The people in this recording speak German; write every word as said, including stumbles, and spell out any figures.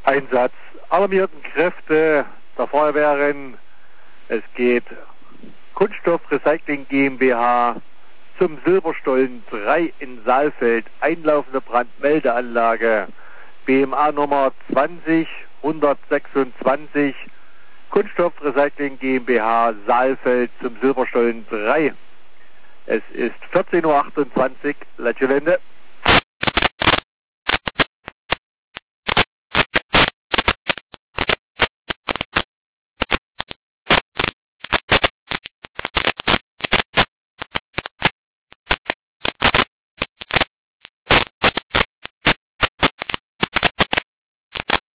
Einsatz alarmierten Kräfte der Feuerwehren. Es geht Kunststoff Recycling GmbH zum Silberstollen drei in Saalfeld. Einlaufende Brandmeldeanlage. B M A Nummer zwanzig hundertsechsundzwanzig. Kunststoff Recycling GmbH Saalfeld zum Silberstollen drei. Es ist vierzehn Uhr achtundzwanzig. Letzte Wende.